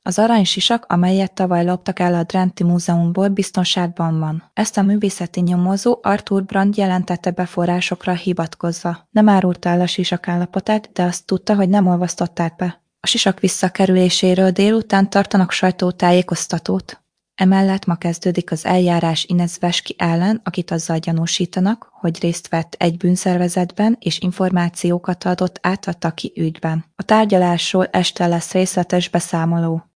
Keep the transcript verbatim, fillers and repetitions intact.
Az aranysisak, amelyet tavaly loptak el a Drenti Múzeumból, biztonságban van. Ezt a művészeti nyomozó Arthur Brand jelentette be forrásokra hivatkozva. Nem árulta el a sisak állapotát, de azt tudta, hogy nem olvasztották be. A sisak visszakerüléséről délután tartanak sajtótájékoztatót. Emellett ma kezdődik az eljárás Inez Veski ellen, akit azzal gyanúsítanak, hogy részt vett egy bűnszervezetben és információkat adott át a Taki ügyben. A tárgyalásról este lesz részletes beszámoló.